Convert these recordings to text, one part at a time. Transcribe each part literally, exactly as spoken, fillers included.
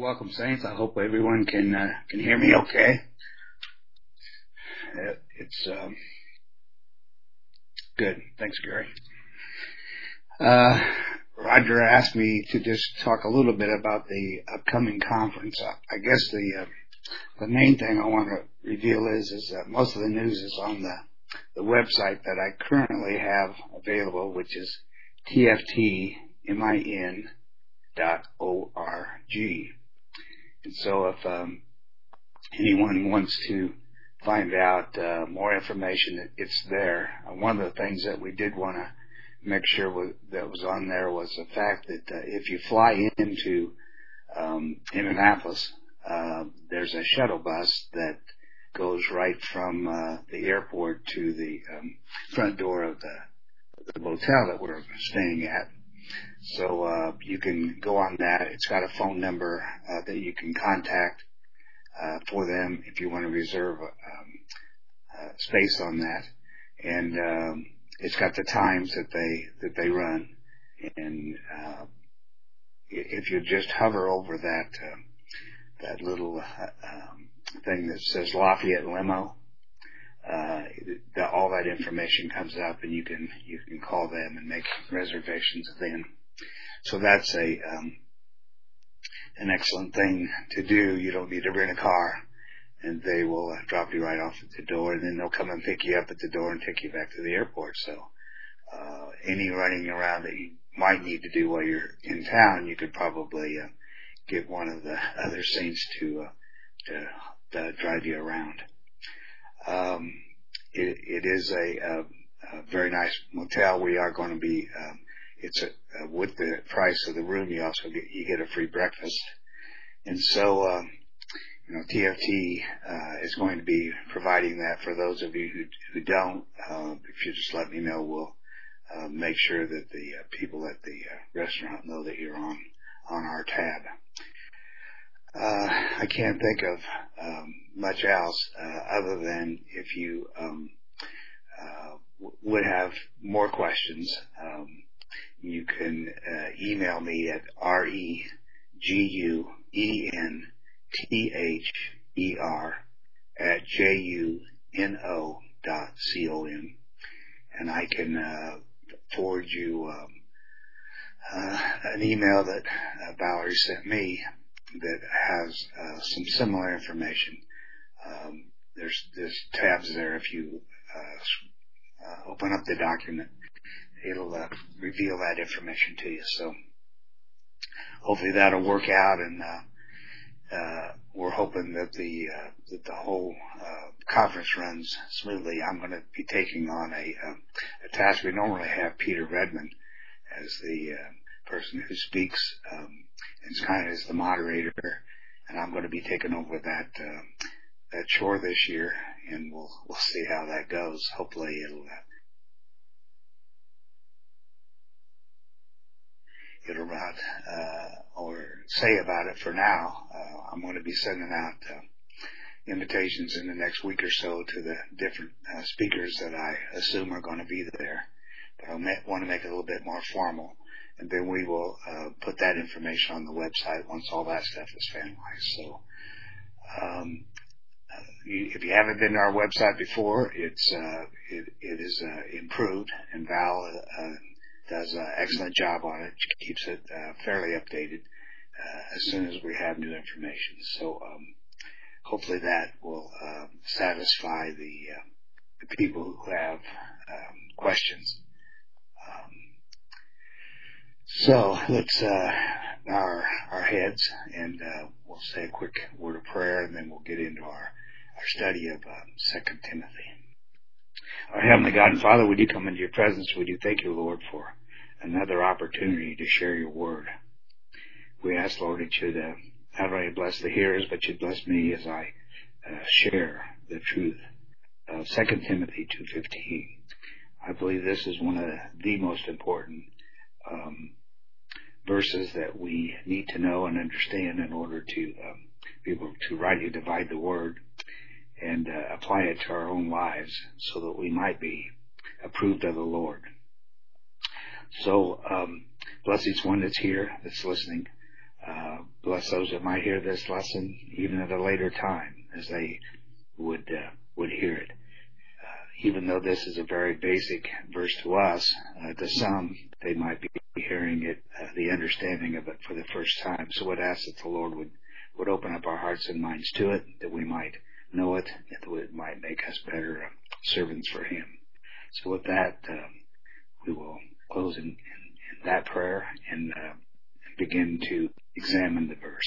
welcome, Saints. I hope everyone can uh, can hear me okay. Uh, it's um, good. Thanks, Gary. Uh, Roger asked me to just talk a little bit about the upcoming conference. Uh, I guess the uh, the main thing I want to reveal is is that most of the news is on the the website that I currently have available, which is T F T min dot org. And so if um, anyone wants to find out uh, more information, it's there. Uh, one of the things that we did want to make sure was, that was on there was the fact that uh, if you fly into um, Indianapolis, uh, there's a shuttle bus that goes right from uh, the airport to the um, front door of the, the motel that we're staying at. So uh, you can go on that. It's got a phone number uh, that you can contact uh, for them if you want to reserve um, uh, space on that. And um, it's got the times that they that they run. And uh, if you just hover over that uh, that little uh, um, thing that says Lafayette Limo, uh, the, all that information comes up, and you can you can call them and make reservations then. So that's a um, an excellent thing to do. You don't need to rent a car, and they will uh, drop you right off at the door, and then they'll come and pick you up at the door and take you back to the airport. So uh, any running around that you might need to do while you're in town, you could probably uh, get one of the other saints to uh, to, to drive you around. Um, it, it is a, a, a very nice motel. We are going to be. Um, It's a, uh, with the price of the room, you also get you get a free breakfast, and so um, you know T F T uh, is going to be providing that for those of you who who don't. Uh, if you just let me know, we'll uh, make sure that the uh, people at the uh, restaurant know that you're on on our tab. Uh, I can't think of um, much else uh, other than if you um, uh, w- would have more questions. Um, You can uh, email me at R E G U E N T H E R at J U N O dot C O M, and I can uh, forward you um, uh, an email that uh, Valerie sent me that has uh, some similar information. Um, there's, there's tabs there if you uh, uh, open up the document. It'll uh, reveal that information to you. So hopefully that'll work out, and uh, uh, we're hoping that the uh, that the whole uh, conference runs smoothly. I'm going to be taking on a, uh, a task. We normally have Peter Redmond as the uh, person who speaks, um, and kind of as the moderator, and I'm going to be taking over that uh, that chore this year, and we'll we'll see how that goes. Hopefully it'll. Uh, It'll about uh, or say about it for now. Uh, I'm going to be sending out uh, invitations in the next week or so to the different uh, speakers that I assume are going to be there. But I want to make it a little bit more formal, and then we will uh, put that information on the website once all that stuff is finalized. So, um, uh, you, if you haven't been to our website before, it's uh, it, it is uh, improved, and Val. Uh, does an excellent job on it. She keeps it uh, fairly updated uh, as soon as we have new information. So um, hopefully that will uh, satisfy the, uh, the people who have um, questions. Um, so let's uh, bow our, our heads, and uh, we'll say a quick word of prayer, and then we'll get into our, our study of um, Second Timothy. Our Heavenly God and Father, would you come into your presence? Would you thank you, Lord, for another opportunity to share your word? We ask, Lord, that you'd uh, not only bless the hearers, but you'd bless me as I uh, share the truth of Second Timothy two fifteen. I believe this is one of the most important um, verses that we need to know and understand in order to um, be able to rightly divide the word and uh, apply it to our own lives so that we might be approved of the Lord. So um, bless each one that's here, that's listening. Uh, bless those that might hear this lesson even at a later time as they would uh, would hear it. Uh, even though this is a very basic verse to us, uh, to some they might be hearing it, uh, the understanding of it for the first time. So I would ask that the Lord would, would open up our hearts and minds to it, that we might know it, and that it might make us better uh, servants for Him. So with that, um, we will close in, in, in that prayer and uh, begin to examine the verse.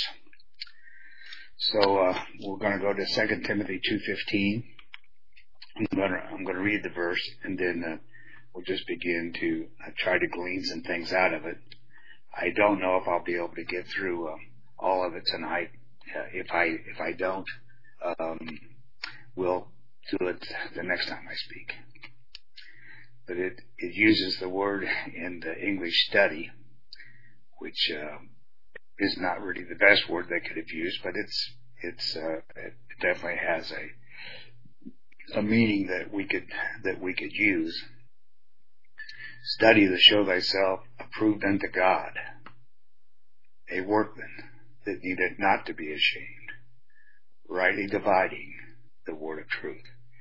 So uh, we're going to go to Second Timothy two fifteen. I'm going to I'm going to read the verse, and then uh, we'll just begin to uh, try to glean some things out of it. I don't know if I'll be able to get through uh, all of it tonight. Uh, if I if I don't, um, we'll do it the next time I speak. But it, it uses the word in the English study, which uh, is not really the best word they could have used, but it's it's uh, it definitely has a a meaning that we could that we could use. Study to show thyself approved unto God, a workman that needeth not to be ashamed, rightly dividing the word of truth.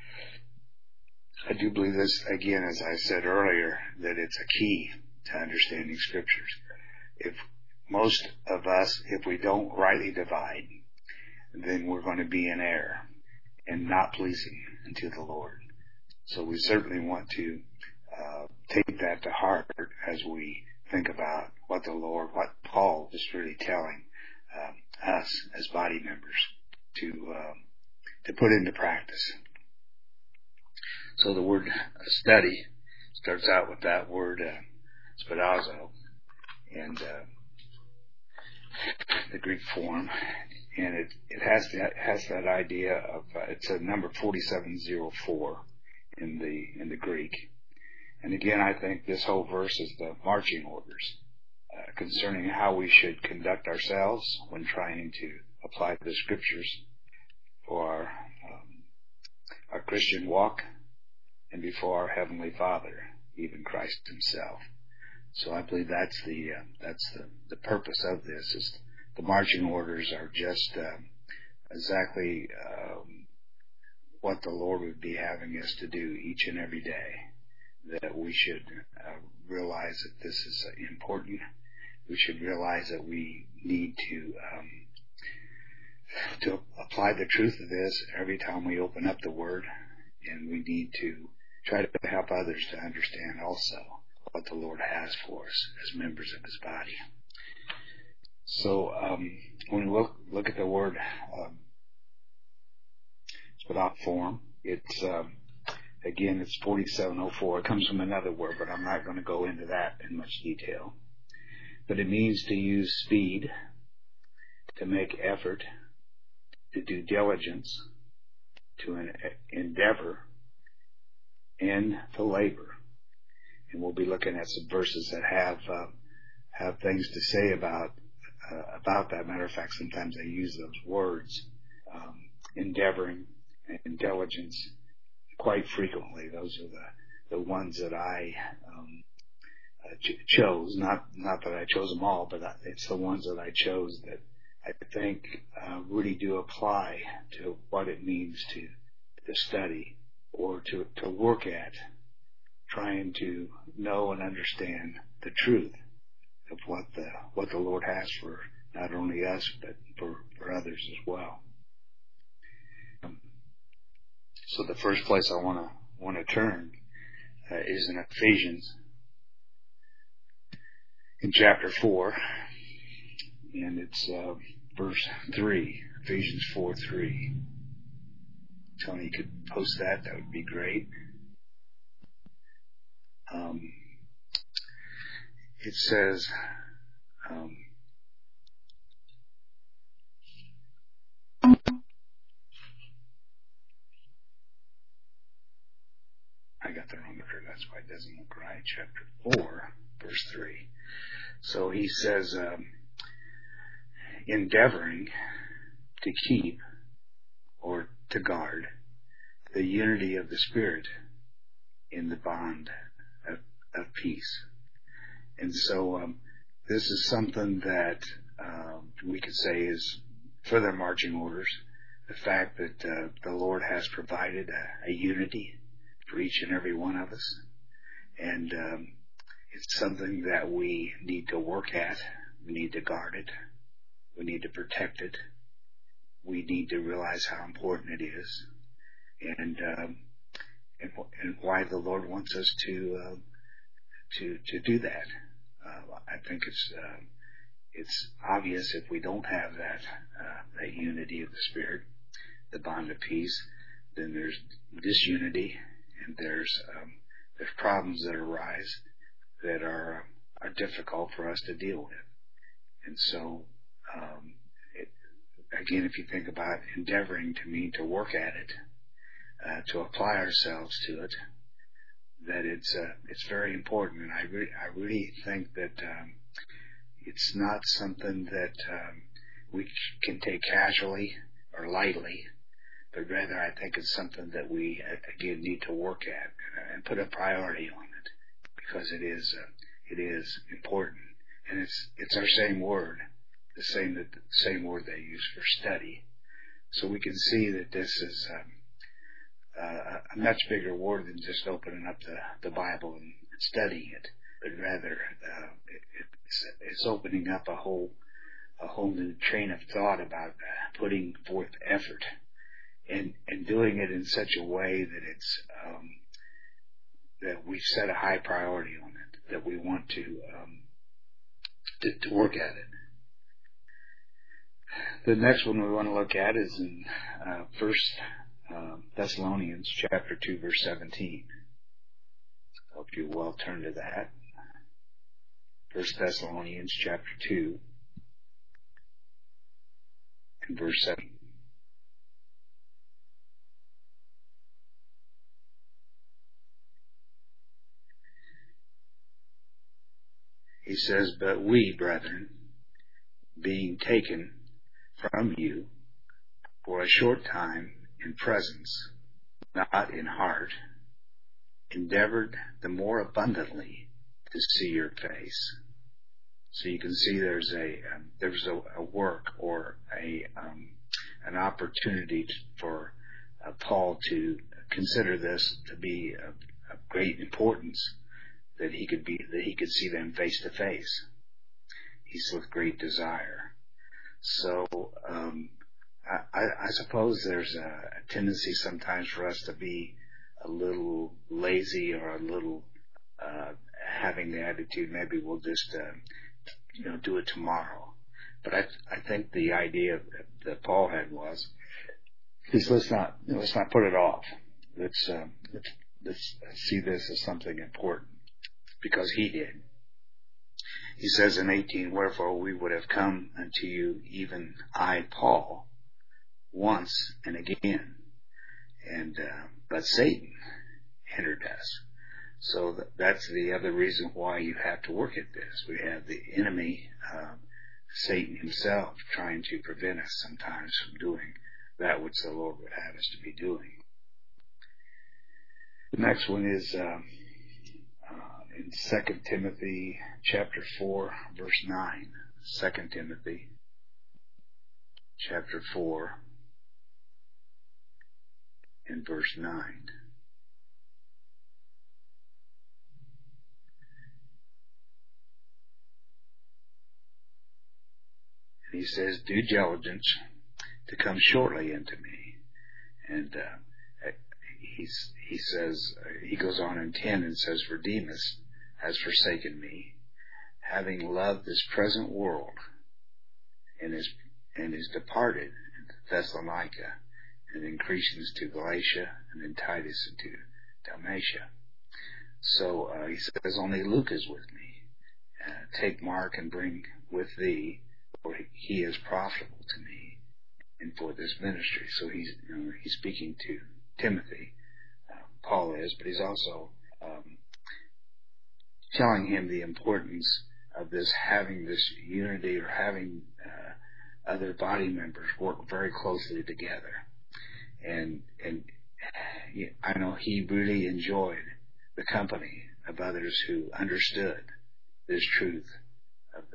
I do believe this, again, as I said earlier, that it's a key to understanding scriptures. If most of us, if we don't rightly divide, then we're going to be in error and not pleasing unto the Lord. So we certainly want to uh, take that to heart as we think about what the Lord, what Paul is really telling um, us as body members to um, to put into practice. So the word study starts out with that word uh, spadazo, and uh, the Greek form, and it it has that has that idea of uh, it's a number forty-seven oh four in the in the Greek. And again, I think this whole verse is the marching orders uh, concerning how we should conduct ourselves when trying to apply the scriptures for our um, our Christian walk and before our Heavenly Father, even Christ Himself. So I believe that's the uh, that's the, the purpose of this. Is the marching orders are just uh, exactly um, what the Lord would be having us to do each and every day. That we should uh, realize that this is uh, important. We should realize that we need to um, to apply the truth of this every time we open up the Word, and we need to try to help others to understand also what the Lord has for us as members of His body. So um, when we look look at the word um, without form, it's um, again it's forty-seven oh four. It comes from another word, but I'm not going to go into that in much detail. But it means to use speed, to make effort, to do diligence, to en- endeavor, and to labor. And we'll be looking at some verses that have uh, have things to say about uh, about that. Matter of fact, sometimes they use those words, um, endeavoring and diligence, quite frequently. Those are the, the ones that I um, uh, ch- chose. Not not that I chose them all, but I, it's the ones that I chose that I think uh, really do apply to what it means to to study or to to work at, trying to know and understand the truth of what the what the Lord has for not only us but for, for others as well. Um, so the first place I want to want to turn uh, is in Ephesians, in chapter four, and it's uh, verse three. Ephesians four three. Tony, you could post that. That would be great. Um, it says, um, I got the wrong order, that's why it doesn't look right. Chapter four, verse three. So he says, um, endeavoring to keep or to guard the unity of the Spirit in the bond of, of peace. And so um, this is something that um, we could say is further marching orders. The fact that uh, the Lord has provided a, a unity for each and every one of us. And um, it's something that we need to work at. We need to guard it. We need to protect it. We need to realize how important it is, and um, and, and why the Lord wants us to uh, to to do that. Uh, I think it's uh, it's obvious if we don't have that uh, that unity of the Spirit, the bond of peace, then there's disunity, and there's um, there's problems that arise that are are difficult for us to deal with. And so, um, it, again, if you think about endeavoring to mean to work at it, uh, to apply ourselves to it, that it's uh, it's very important. And I re- I really think that um, it's not something that um, we can take casually or lightly, but rather I think it's something that we again need to work at and put a priority on it, because it is uh, it is important, and it's it's our same word, the same that the same word they use for study. So we can see that this is um, uh, a much bigger word than just opening up the, the Bible and studying it, but rather uh, it, it's, it's opening up a whole a whole new train of thought about uh, putting forth effort and and doing it in such a way that it's um, that we set a high priority on it, that we want to um, to, to work at it. The next one we want to look at is in uh, First uh, Thessalonians chapter two, verse seventeen. Hope you will turn to that. First Thessalonians chapter two and verse seven. He says, "But we, brethren, being taken from you for a short time in presence, not in heart, endeavored the more abundantly to see your face." So you can see there's a um, there's a, a work or a um, an opportunity for uh, Paul to consider this to be of, of great importance, that he could be that he could see them face to face. He's with great desire. So um, I, I suppose there's a, a tendency sometimes for us to be a little lazy or a little uh, having the attitude maybe we'll just uh, you know do it tomorrow. But I I think the idea that Paul had was is let's not let's not put it off. Let's uh, let's, let's see this as something important, because he did. He says in eighteen, "Wherefore we would have come unto you, even I, Paul, once and again, and uh, but Satan hindered us." So th- that's the other reason why you have to work at this. We have the enemy, uh, Satan himself, trying to prevent us sometimes from doing that which the Lord would have us to be doing. The next one is um, uh, in Second Timothy chapter four, verse nine. Second Timothy chapter four and verse nine. He says, "Do diligence to come shortly unto me." And uh, he's, he says, uh, he goes on in ten and says, "For Demas has forsaken me, having loved this present world, and is and is departed into Thessalonica, and then Crescens to Galatia, and then Titus into Dalmatia." So uh, he says, "Only Luke is with me. Uh, take Mark and bring with thee, for he is profitable to me and for this ministry." So he's you know, he's speaking to Timothy, uh, Paul is, but he's also um, telling him the importance of this, having this unity, or having uh, other body members work very closely together. And and I know he really enjoyed the company of others who understood this truth of,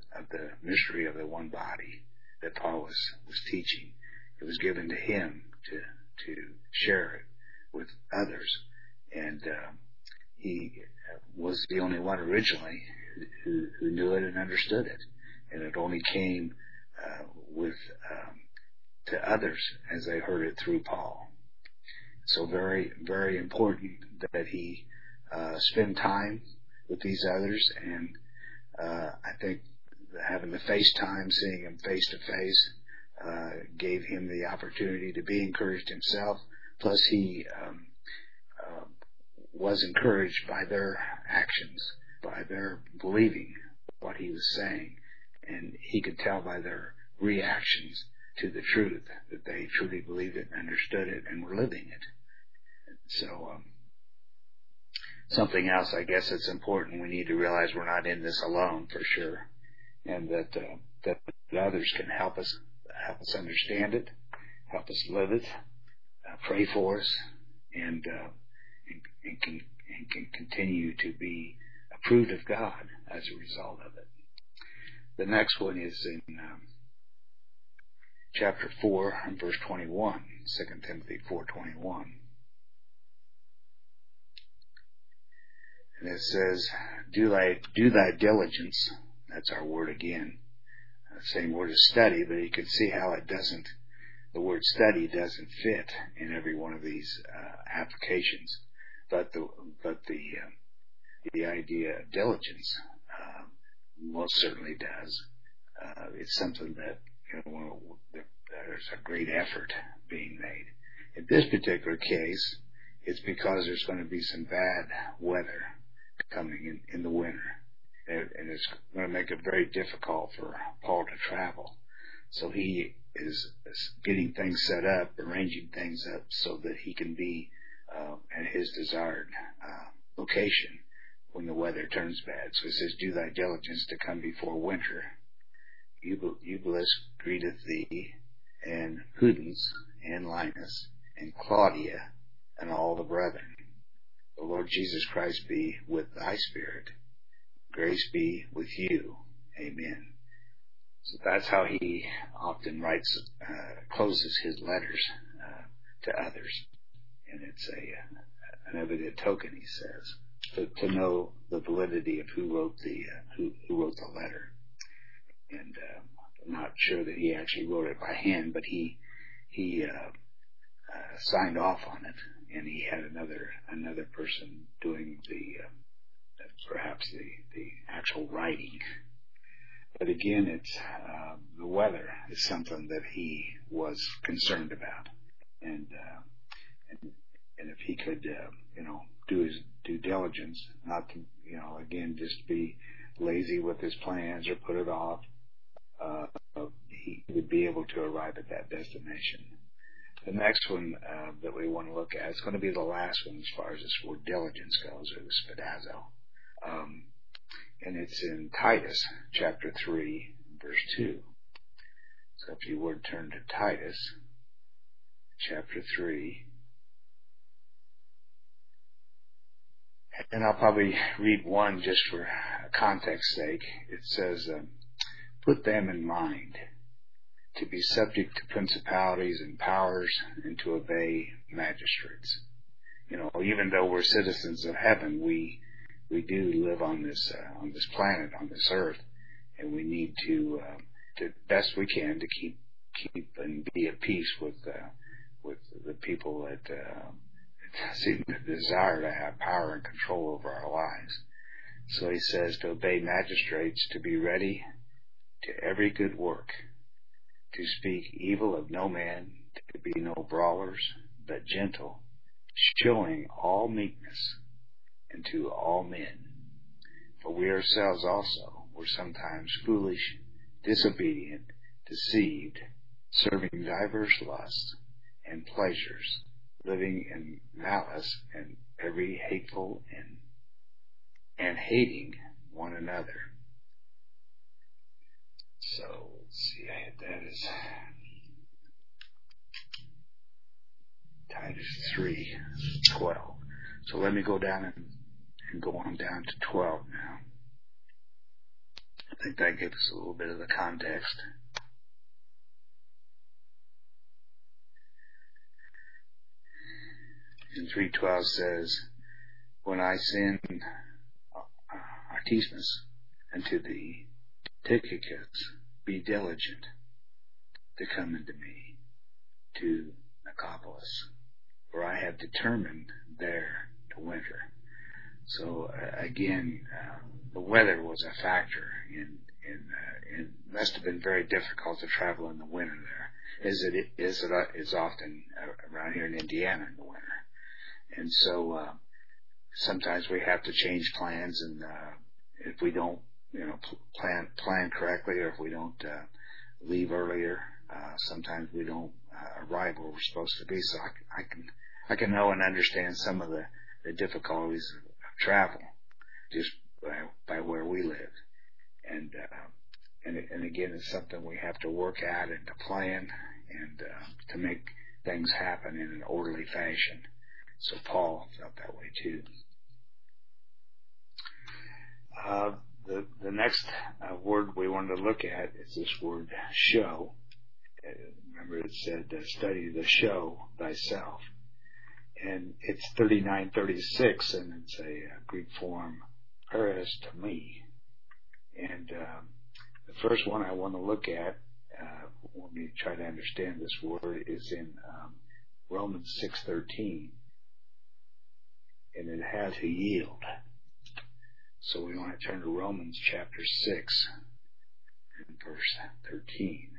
of the mystery of the one body that Paul was, was teaching. It was given to him to to share it with others, and uh, he was the only one originally who, who knew it and understood it, and it only came uh, with um, to others as they heard it through Paul. So very, very important that he uh, spend time with these others, and uh, I think having the FaceTime, seeing him face to face, uh, gave him the opportunity to be encouraged himself. Plus, he um, uh, was encouraged by their actions, by their believing what he was saying, and he could tell by their reactions to the truth that they truly believed it and understood it and were living it. So, um, something else, I guess it's important. We need to realize we're not in this alone, for sure, and that uh, that others can help us help us understand it, help us live it, uh, pray for us, and, uh, and, and, can, and can continue to be approved of God as a result of it. The next one is in um, chapter four and verse twenty-one, Second Timothy four twenty-one. And it says, do thy, do thy diligence. That's our word again. The same word as study, but you can see how it doesn't, the word study doesn't fit in every one of these uh, applications. But the, but the, uh, the idea of diligence uh, most certainly does. Uh, it's something that, you know, there's a great effort being made. In this particular case, it's because there's going to be some bad weather coming in, in the winter. And it's going to make it very difficult for Paul to travel. So he is getting things set up, arranging things up so that he can be uh, at his desired uh, location when the weather turns bad. So he says, do thy diligence to come before winter. Eubulus greeteth thee, and Pudens, and Linus, and Claudia, and all the brethren. The Lord Jesus Christ be with thy spirit. Grace be with you. Amen. So that's how he often writes, uh, closes his letters uh, to others. And it's a an evident token, he says, to, to know the validity of who wrote the uh, who, who wrote the letter. And uh, I'm not sure that he actually wrote it by hand, but he he uh, uh, signed off on it, and he had another another person doing the uh, perhaps the the actual writing. But again, it's uh, the weather is something that he was concerned about, and uh, and and if he could, uh, you know, do his due diligence, not to, you know, again, just be lazy with his plans or put it off, uh, he would be able to arrive at that destination. The next one uh, that we want to look at, it's going to be the last one as far as this word diligence goes, or the spadazo. Um, and it's in Titus chapter three, verse two. So if you would turn to Titus chapter three, and I'll probably read one just for context sake. It says, uh, put them in mind to be subject to principalities and powers and to obey magistrates. You know, even though we're citizens of heaven, we we do live on this uh, on this planet, on this earth, and we need to, uh, to best we can, to keep keep and be at peace with uh, with the people that uh, seem to desire to have power and control over our lives. So he says to obey magistrates, to be ready to every good work, to speak evil of no man, to be no brawlers, but gentle, showing all meekness unto all men. For we ourselves also were sometimes foolish, disobedient, deceived, serving divers lusts and pleasures, living in malice and every hateful and and hating one another. So let's see, I had that as Titus three twelve. So let me go down and, and go on down to twelve now. I think that gives us a little bit of the context. And three twelve says, when I send Artemas unto thee, Tychicus, be diligent to come unto me to Nicopolis, for I have determined there to winter. So uh, again, uh, the weather was a factor in in uh, it must have been very difficult to travel in the winter there, as it is it is often uh, around here in Indiana in the winter. And so uh, sometimes we have to change plans, and uh, if we don't, you know, plan plan correctly, or if we don't uh, leave earlier, uh, sometimes we don't uh, arrive where we're supposed to be. So I, I can I can know and understand some of the, the difficulties of, of travel just by, by where we live, and uh, and and again, it's something we have to work at and to plan and uh, to make things happen in an orderly fashion. So Paul felt that way too. Uh, the the next uh, word we wanted to look at is this word show. Uh, remember, it said uh, study the show thyself, and it's thirty-nine thirty-six, and it's a, a Greek form, paras to me. And um, the first one I want to look at uh, when we try to understand this word is in um, Romans six thirteen. And it has to yield. So we want to turn to Romans chapter six and verse thirteen.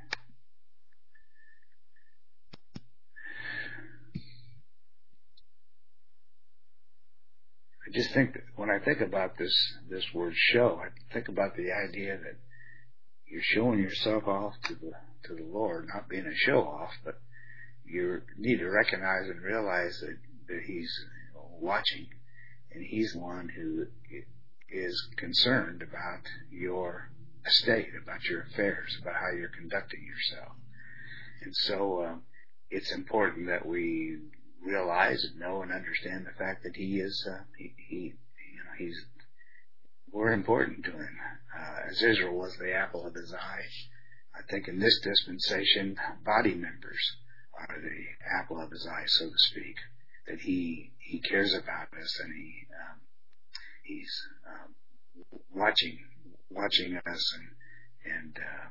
I just think that when I think about this this word show, I think about the idea that you're showing yourself off to the to the Lord, not being a show off, but you need to recognize and realize that, that He's watching, and He's the one who is concerned about your estate, about your affairs, about how you're conducting yourself. And so uh, it's important that we realize and know and understand the fact that He is uh, he, he you know he's we're important to Him, uh, as Israel was the apple of His eye. I think in this dispensation, body members are the apple of His eye, so to speak. That he he cares about us, and he um, he's um, watching watching us and and, uh,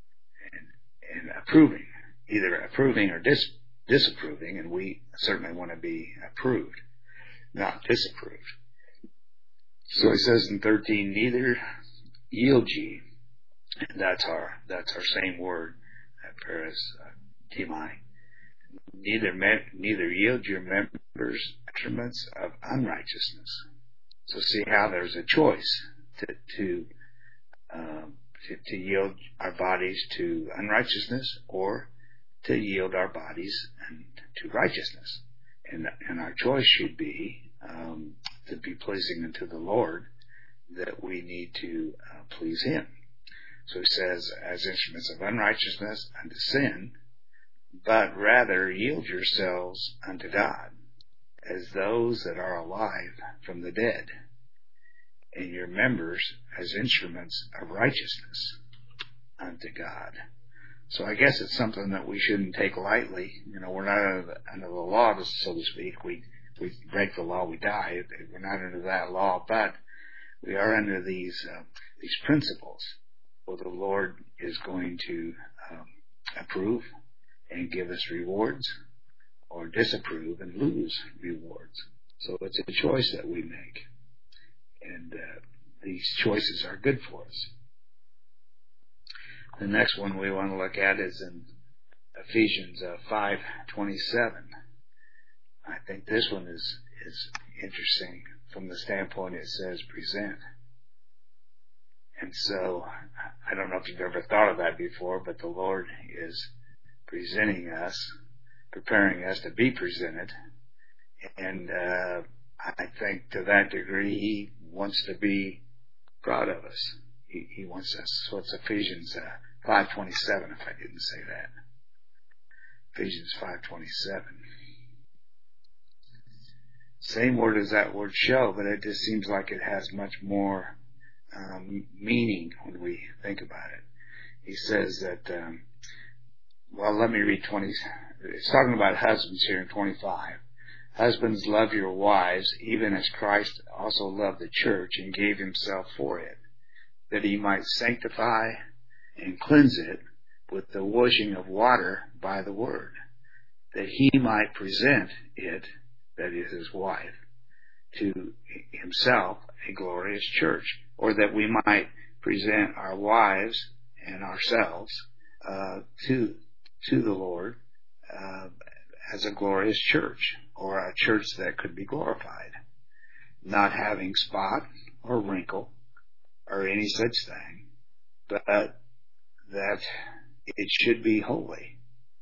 and and approving, either approving or dis, disapproving, and we certainly want to be approved, not disapproved. So he says in thirteen, neither yield ye, and that's our that's our same word, paras uh, timai. Neither neither yield your members instruments of unrighteousness. So see how there's a choice to to, um, to to yield our bodies to unrighteousness, or to yield our bodies and to righteousness. And and our choice should be um, to be pleasing unto the Lord, that we need to uh, please Him. So he says, as instruments of unrighteousness unto sin, but rather yield yourselves unto God, as those that are alive from the dead, and your members as instruments of righteousness unto God. So I guess it's something that we shouldn't take lightly. You know, we're not under the, under the law, so to speak. We we break the law, we die. We're not under that law, but we are under these uh, these principles, where the Lord is going to um, approve and give us rewards, or disapprove and lose rewards. So it's a choice that we make, and uh, these choices are good for us. The next one we want to look at is in Ephesians uh, five twenty-seven. I think this one is is interesting from the standpoint it says present. And so I don't know if you've ever thought of that before, but the Lord is presenting us, preparing us to be presented. And uh, I think to that degree He wants to be proud of us. He, he wants us. So it's Ephesians uh, five twenty-seven, if I didn't say that. Ephesians five twenty-seven. Same word as that word show, but it just seems like it has much more um, meaning when we think about it. He says that, um, well, let me read twenty. It's talking about husbands here in twenty-five. Husbands, love your wives, even as Christ also loved the church and gave himself for it, that he might sanctify and cleanse it with the washing of water by the word, that he might present it, that is his wife, to himself a glorious church, or that we might present our wives and ourselves uh, to to the Lord uh, as a glorious church, or a church that could be glorified, not having spot or wrinkle or any such thing, but that it should be holy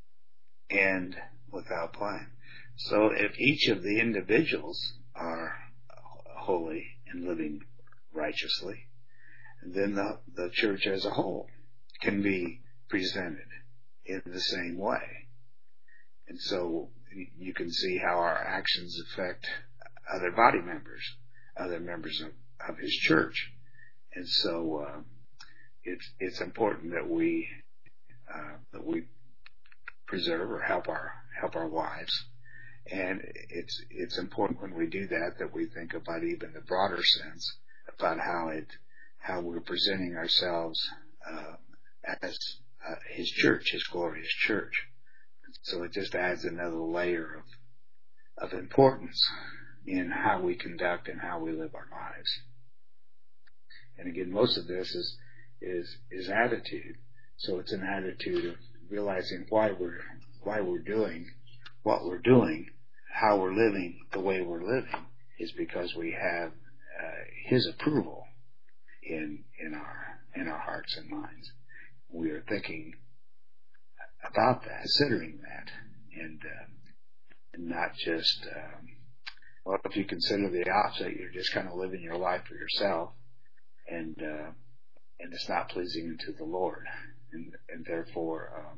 and without blame. So if each of the individuals are holy and living righteously, then the, the church as a whole can be presented in the same way. And so you can see how our actions affect other body members, other members of, of his church. And so uh, it's it's important that we uh, that we preserve or help our help our wives. And it's it's important when we do that that we think about even the broader sense about how it how we're presenting ourselves uh, as uh, his church, his glorious church. So it just adds another layer of of importance in how we conduct and how we live our lives. And again, most of this is is is attitude. So it's an attitude of realizing why we're why we're doing what we're doing, how we're living the way we're living, is because we have uh, his approval in in our in our hearts and minds. We are thinking about that, considering that, and, uh, and not just um, well, if you consider the opposite, you're just kind of living your life for yourself, and uh, and it's not pleasing to the Lord, and and therefore um,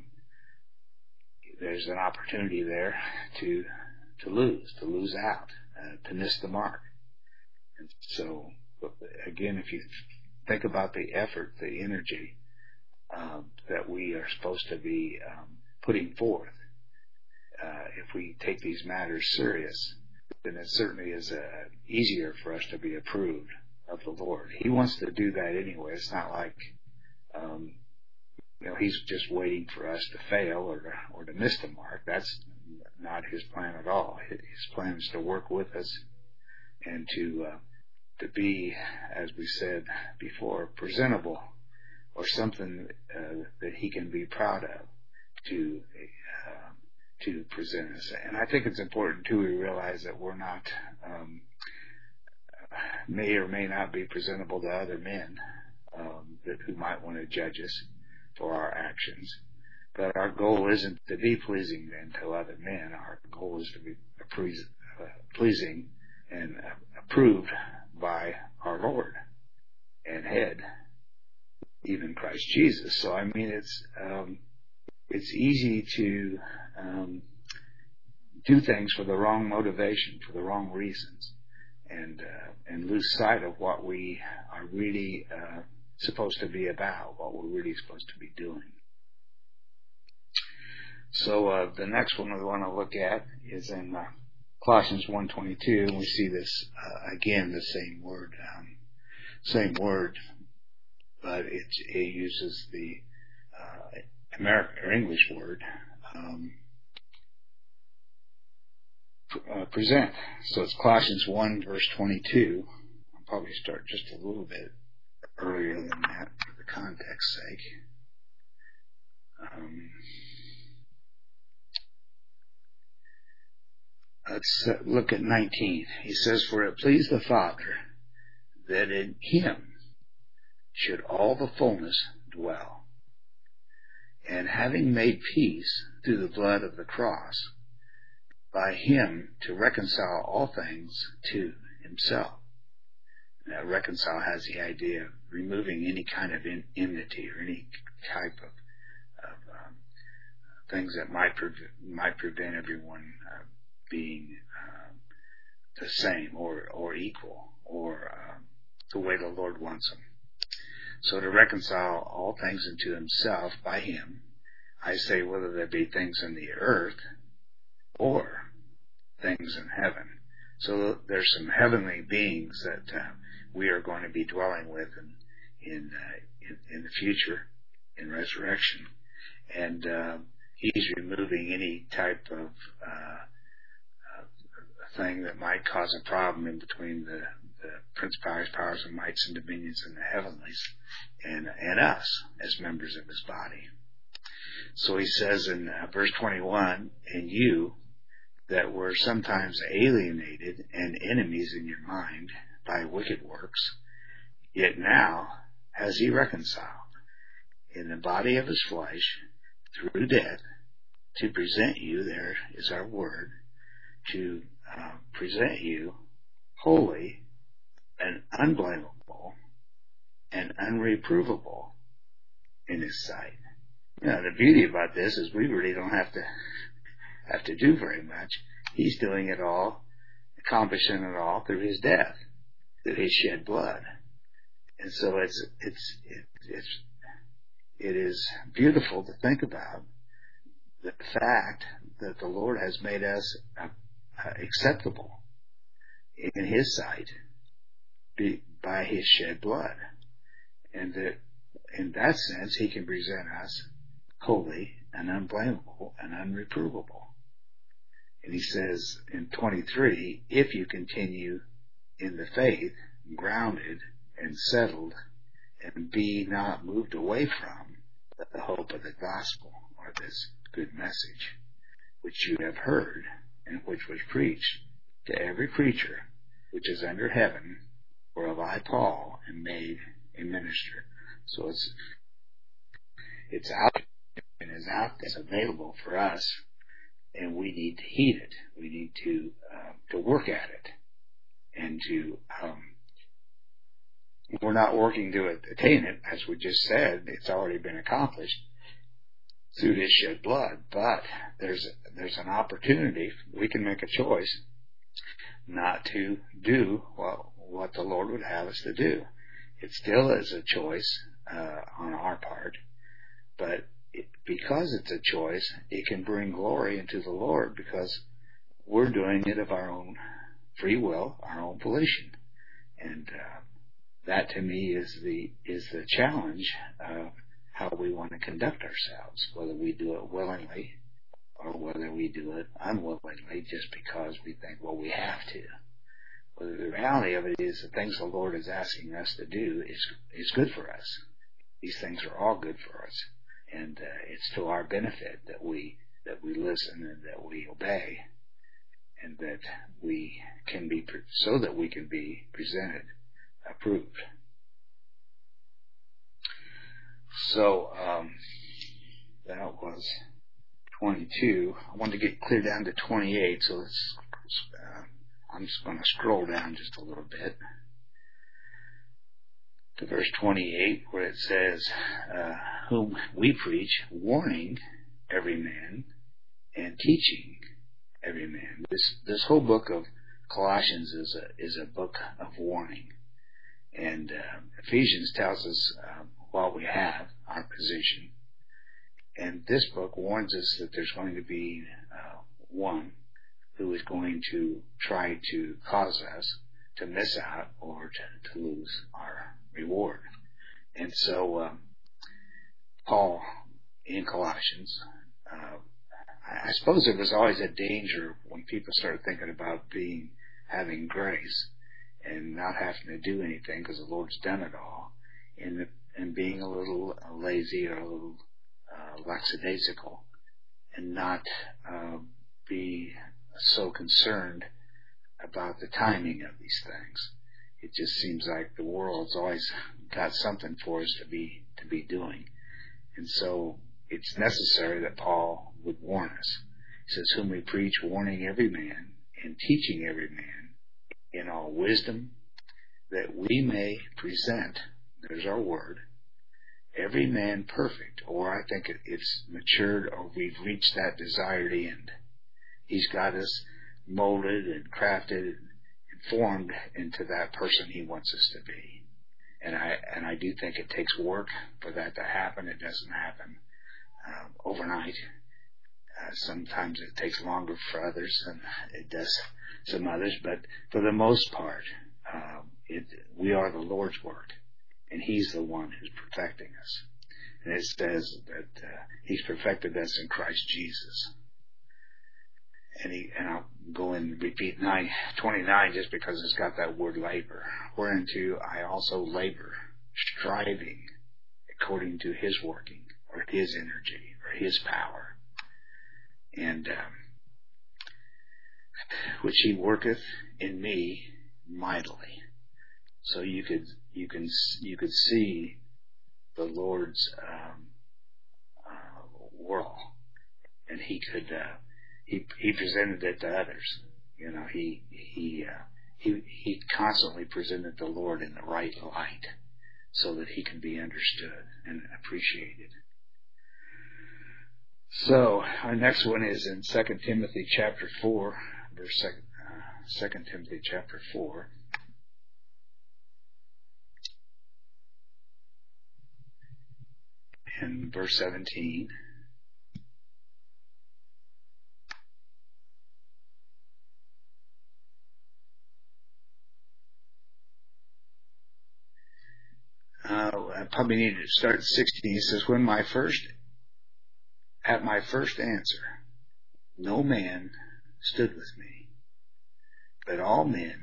there's an opportunity there to to lose, to lose out, uh, to miss the mark. And so, again, if you think about the effort, the energy um, that we are supposed to be um, putting forth, uh, if we take these matters serious, then it certainly is uh, easier for us to be approved of the Lord. He wants to do that anyway. It's not like um, you know he's just waiting for us to fail or to, or to miss the mark. That's not his plan at all. His plan is to work with us and to uh, to be, as we said before, presentable, or something uh, that he can be proud of to uh, to present us. And I think it's important too we realize that we're not um, may or may not be presentable to other men um, that who might want to judge us for our actions. But our goal isn't to be pleasing then to other men. Our goal is to be uh, pleasing and approved by our Lord and head, even Christ Jesus. So I mean, it's um, it's easy to um, do things for the wrong motivation, for the wrong reasons, and uh, and lose sight of what we are really uh, supposed to be about, what we're really supposed to be doing. So uh, the next one we want to look at is in uh, Colossians one twenty-two, and we see this uh, again, the same word, um, same word, but it, it uses the uh, American or English word um, uh, present. So it's Colossians one verse twenty-two. I'll probably start just a little bit earlier than that for the context's sake. Um, Let's look at nineteen. He says, "For it pleased the Father that in him should all the fullness dwell, and having made peace through the blood of the cross, by him to reconcile all things to himself." Now, reconcile has the idea of removing any kind of enmity or any type of, of um, things that might, pre- might prevent everyone uh, being uh, the same or, or equal or uh, the way the Lord wants them. So to reconcile all things unto himself by him, I say, whether there be things in the earth or things in heaven. So there's some heavenly beings that uh, we are going to be dwelling with in in, uh, in in the future, in resurrection. And uh, he's removing any type of uh, uh, thing that might cause a problem in between the, the principalities, powers, and mights and dominions in the heavenlies and, and us as members of his body. So he says in uh, verse twenty-one, and you that were sometimes alienated and enemies in your mind by wicked works, yet now has he reconciled in the body of his flesh through death, to present you, there is our word, to uh, present you holy and unblameable and unreprovable in his sight. You know, the beauty about this is we really don't have to have to do very much. He's doing it all, accomplishing it all through his death, through his shed blood. And so it's it's it, it's it is beautiful to think about the fact that the Lord has made us uh, uh, acceptable in his sight be, by his shed blood, and that in that sense he can present us holy and unblameable and unreprovable. And he says in twenty-three, if you continue in the faith, grounded and settled, and be not moved away from the hope of the gospel, or this good message, which you have heard, and which was preached to every creature which is under heaven, whereof I, Paul, am made a minister. So it's it's out and is out it's available for us, and we need to heed it. We need to uh, to work at it, and to um, we're not working to attain it, as we just said. It's already been accomplished through his shed blood. But there's there's an opportunity. We can make a choice not to do what what the Lord would have us to do. It still is a choice uh, on our part, but it, because it's a choice, it can bring glory into the Lord, because we're doing it of our own free will, our own volition, and uh, that to me is the is the challenge of how we want to conduct ourselves, whether we do it willingly or whether we do it unwillingly just because we think, well, we have to. Well, the reality of it is the things the Lord is asking us to do is is good for us. These things are all good for us, and uh, it's to our benefit that we that we listen and that we obey, and that we can be so that we can be presented approved. So um, that was twenty-two. I wanted to get clear down to twenty-eight, so let's, uh, I'm just going to scroll down just a little bit to verse twenty-eight, where it says, uh, whom we preach, warning every man and teaching every man. This this whole book of Colossians is a is a book of warning. And uh, Ephesians tells us uh, what we have, our position. And this book warns us that there's going to be uh, one who is going to try to cause us to miss out or to, to lose our reward. And so um, Paul in Colossians, uh, I suppose there was always a danger when people started thinking about being having grace and not having to do anything because the Lord's done it all, and and being a little lazy or a little uh, lackadaisical, and not uh, be so concerned about the timing of these things. It just seems like the world's always got something for us to be to be doing, and so it's necessary that Paul would warn us. He says, "Whom we preach, warning every man and teaching every man in all wisdom, that we may present," there's our word, "every man perfect," or I think it, it's matured, or we've reached that desired end. He's got us molded and crafted and formed into that person he wants us to be. And I and I do think it takes work for that to happen. It doesn't happen uh, overnight. Uh, sometimes it takes longer for others than it does some others, but for the most part, uh, it, we are the Lord's work, and He's the one who's perfecting us. And it says that uh, He's perfected us in Christ Jesus. And, he, and I'll go and repeat nine twenty-nine just because it's got that word labor. Whereunto I also labor, striving according to His working, or His energy, or His power. And um, which He worketh in me mightily. So you could you can you could see the Lord's um, uh, world, and He could uh, he he presented it to others. You know, he he uh, he he constantly presented the Lord in the right light, so that He can be understood and appreciated. So our next one is in Second Timothy chapter four, verse second, uh, Second Timothy chapter four. In verse seventeen. Uh, I probably need to start at sixteen. It says, when my first, at my first answer, no man stood with me, but all men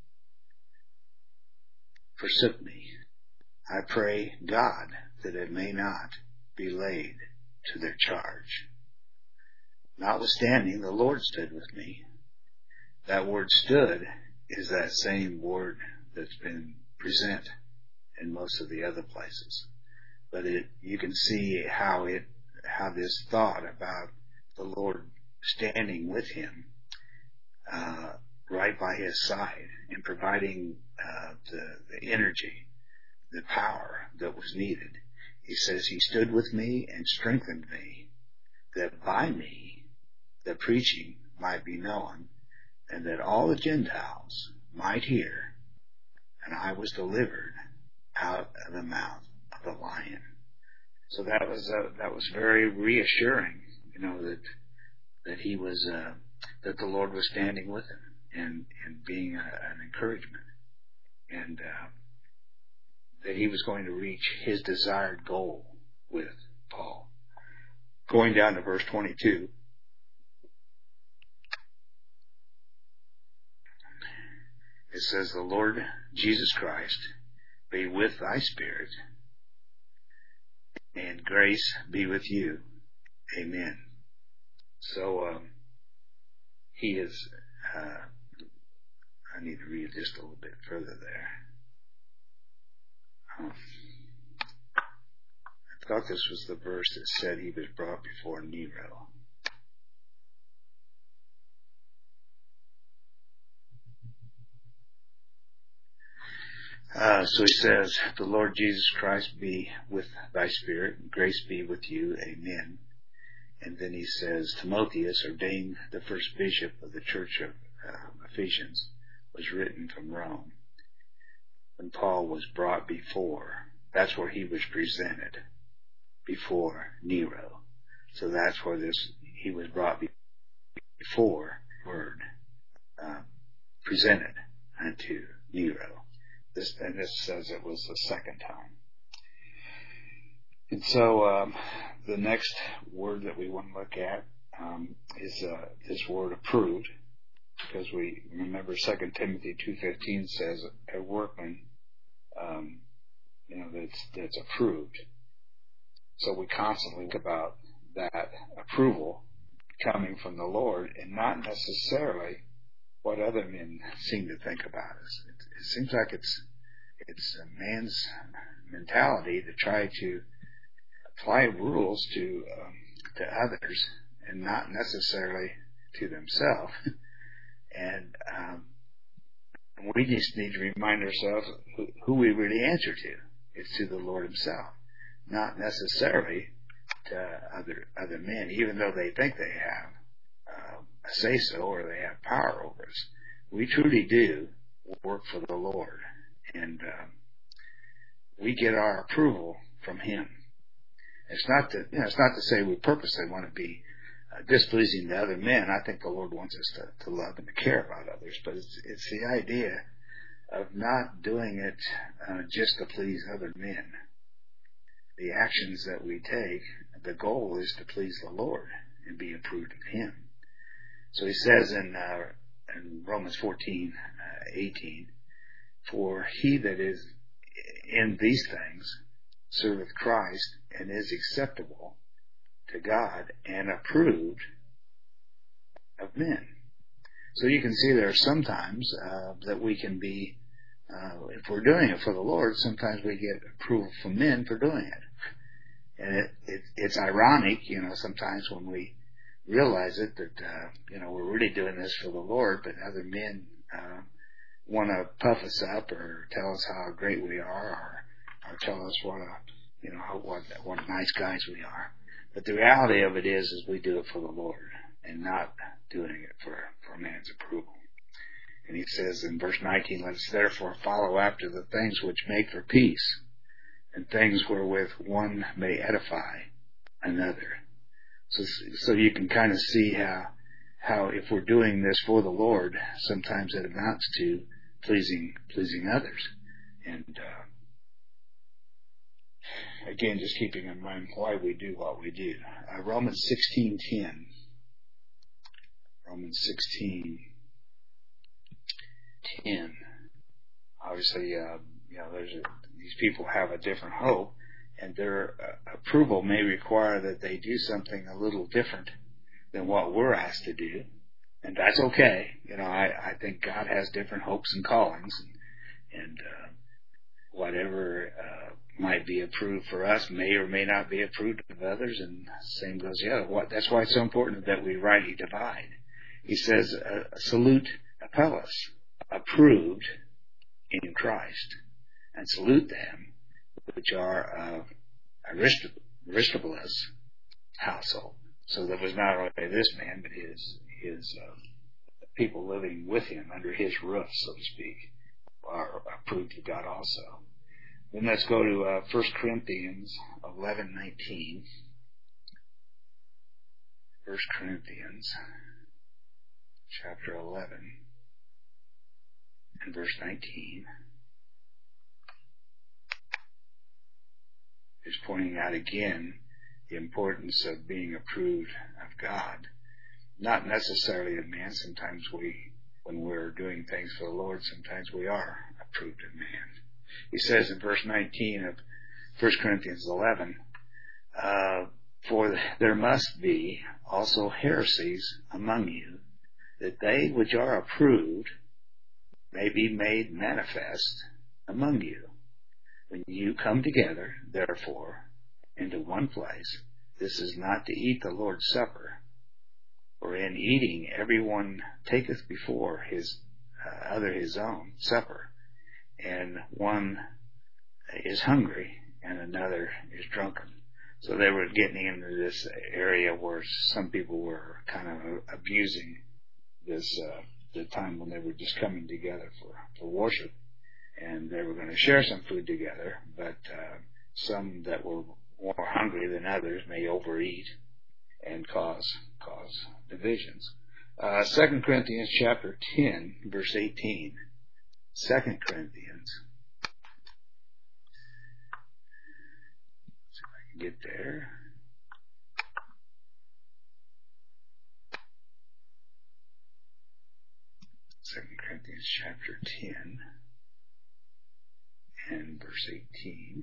forsook me. I pray God that it may not be laid to their charge. Notwithstanding, the Lord stood with me. That word stood is that same word that's been present in most of the other places. But it, you can see how it, how this thought about the Lord standing with him, uh, right by his side and providing, uh, the, the energy, the power that was needed. He says, He stood with me and strengthened me, that by me the preaching might be known, and that all the Gentiles might hear, and I was delivered out of the mouth of the lion. So that was uh, that was very reassuring, you know, that that he was uh, that the Lord was standing with him and and being a, an encouragement, and uh, that he was going to reach his desired goal with Paul. Going down to verse twenty-two. It says, the Lord Jesus Christ be with thy spirit, and grace be with you. Amen. So, um, he is, uh, I need to read just a little bit further there. Um, I thought this was the verse that said he was brought before Nero. Uh, so he says, the Lord Jesus Christ be with thy spirit, and grace be with you. Amen. And then he says, Timotheus, ordained the first bishop of the church of uh, Ephesians, was written from Rome. When Paul was brought before, that's where he was presented, before Nero. So that's where this, he was brought before, word, uh, presented unto Nero. This, and this says it was the second time. And so um, the next word that we want to look at um, is uh, this word approved, because we remember Second Timothy two fifteen says a workman, um, you know, that's that's approved. So we constantly think about that approval coming from the Lord, and not necessarily what other men seem to think about us. It, it seems like it's it's a man's mentality to try to apply rules to um, to others and not necessarily to themselves. And um, we just need to remind ourselves who, who we really answer to. It's to the Lord Himself, not necessarily to other other men, even though they think they have uh, a say-so or they have power over us. We truly do work for the Lord, and um, we get our approval from Him. It's not to, you know, it's not to say we purposely want to be uh, displeasing to other men. I think the Lord wants us to, to love and to care about others, but it's, it's the idea of not doing it uh, just to please other men. The actions that we take, the goal is to please the Lord and be approved of Him. So He says in, uh, in Romans fourteen, eighteen, for he that is in these things serveth Christ and is acceptable to God and approved of men. So you can see there are sometimes uh, that we can be, uh, if we're doing it for the Lord, sometimes we get approval from men for doing it. And it, it, it's ironic, you know, sometimes when we realize it that, uh, you know, we're really doing this for the Lord, but other men uh, want to puff us up or tell us how great we are, or, or tell us what a, you know, what, what nice guys we are. But the reality of it is, is we do it for the Lord and not doing it for, for man's approval. And he says in verse nineteen, let us therefore follow after the things which make for peace, and things wherewith one may edify another. So, so you can kind of see how, how if we're doing this for the Lord, sometimes it amounts to pleasing, pleasing others. And, uh, again, just keeping in mind why we do what we do. Uh, Romans sixteen ten. Romans sixteen ten. Obviously, uh, you know, there's a, these people have a different hope, and their uh, approval may require that they do something a little different than what we're asked to do, and that's okay. You know, I, I think God has different hopes and callings, and, and uh, whatever uh, might be approved for us may or may not be approved of others, and same goes the other. What, that's why it's so important that we rightly divide. He says, uh, salute Apollos, approved in Christ, and salute them which are of Aristobulus' household. So there was not only this man, but his his uh, people living with him under his roof, so to speak, are approved of God also. Then let's go to uh, First Corinthians eleven nineteen. First Corinthians chapter eleven and verse nineteen. Is pointing out again the importance of being approved of God. Not necessarily of man. Sometimes we, when we're doing things for the Lord, sometimes we are approved of man. He says in verse nineteen of First Corinthians eleven, uh, for there must be also heresies among you, that they which are approved may be made manifest among you. When you come together, therefore, into one place, this is not to eat the Lord's Supper, for in eating every one taketh before his uh, other his own supper, and one is hungry and another is drunken. So they were getting into this area where some people were kind of abusing this uh, the time when they were just coming together for, for worship. And they were going to share some food together, but uh, some that were more hungry than others may overeat and cause cause divisions. Uh, Second Corinthians chapter ten, verse eighteen. Second Corinthians. See if I can get there. Second Corinthians chapter ten. And verse eighteen.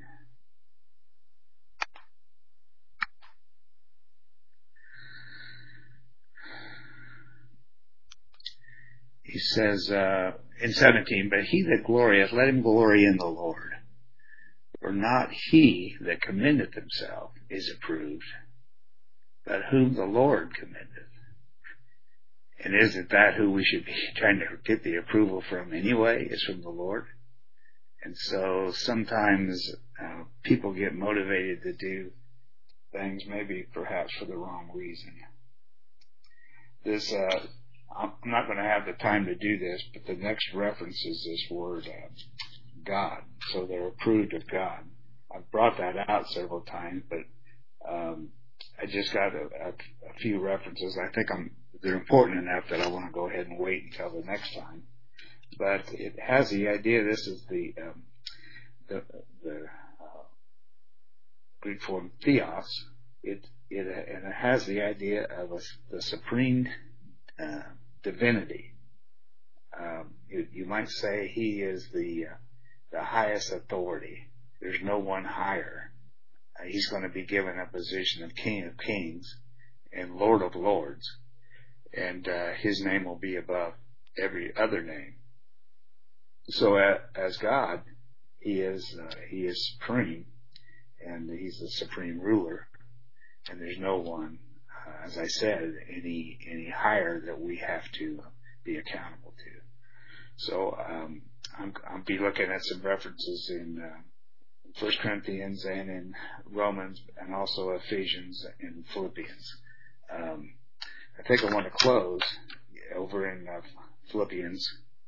He says uh, in seventeen, but he that glorieth, let him glory in the Lord. For not he that commendeth himself is approved, but whom the Lord commendeth. And isn't that who we should be trying to get the approval from anyway, is from the Lord? And so sometimes uh, people get motivated to do things maybe perhaps for the wrong reason. This, uh, I'm not going to have the time to do this, but the next reference is this word, uh, God, so they're approved of God. I've brought that out several times, but um, I just got a, a, a few references. I think I'm, they're important enough that I want to go ahead and wait until the next time. But it has the idea. This is the um, the, the uh, Greek form theos. It it and it has the idea of a, the supreme uh, divinity. Um, you, you might say he is the uh, the highest authority. There's no one higher. Uh, he's going to be given a position of King of Kings and Lord of Lords, and uh, his name will be above every other name. So, uh, as God, he is uh, he is supreme, and he's the supreme ruler. And there's no one, uh, as I said, any any higher that we have to be accountable to. So um, I'm, I'll be looking at some references in uh, First Corinthians and in Romans, and also Ephesians and Philippians. Um, I think I want to close over in uh, Philippians,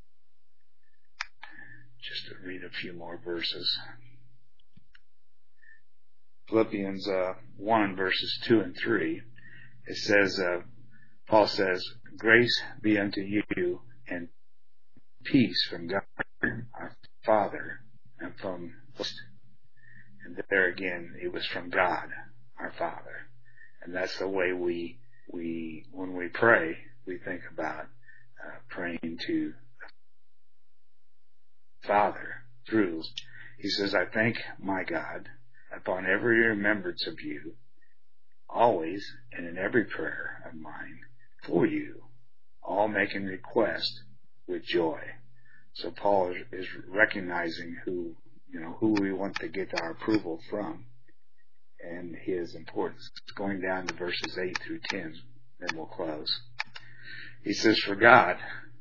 just to read a few more verses. Philippians uh, one, verses two and three. It says, uh, Paul says, "Grace be unto you and peace from God our Father and from," and there again, it was from God our Father. And that's the way we, we when we pray, we think about uh, praying to Father through. He says, "I thank my God upon every remembrance of you, always and in every prayer of mine for you, all making request with joy." So Paul is, is recognizing who, you know, who we want to get our approval from, and his importance. Going down to verses eight through ten, then we'll close. He says, "For God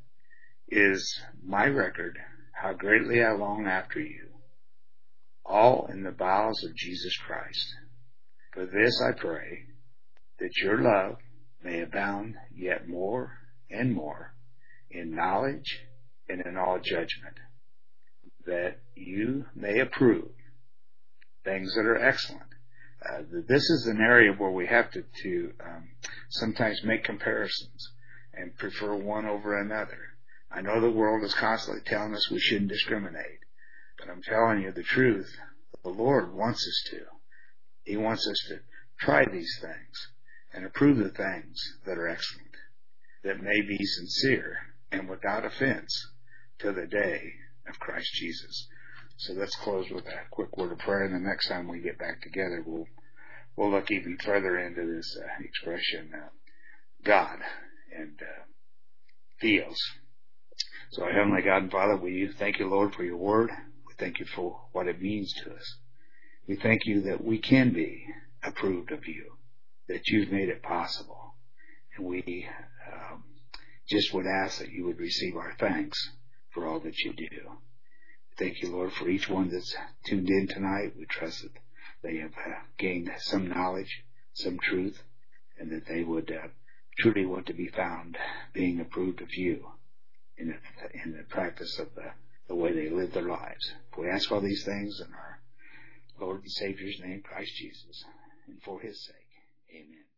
is my record, how greatly I long after you, all in the bowels of Jesus Christ. For this I pray, that your love may abound yet more and more in knowledge and in all judgment, that you may approve things that are excellent." Uh, this is an area where we have to, to um, sometimes make comparisons and prefer one over another. I know the world is constantly telling us we shouldn't discriminate, but I'm telling you the truth. The Lord wants us to. He wants us to try these things and approve the things that are excellent, that may be sincere and without offense to the day of Christ Jesus. So let's close with a quick word of prayer, and the next time we get back together, we'll we'll look even further into this uh, expression, uh, God and uh, Theos. So, our Heavenly God and Father, we thank you, Lord, for your word. We thank you for what it means to us. We thank you that we can be approved of you, that you've made it possible. And we um, just would ask that you would receive our thanks for all that you do. Thank you, Lord, for each one that's tuned in tonight. We trust that they have uh, gained some knowledge, some truth, and that they would uh, truly want to be found being approved of you in the, in the practice of the, the way they live their lives. We ask all these things in our Lord and Savior's name, Christ Jesus, and for his sake. Amen.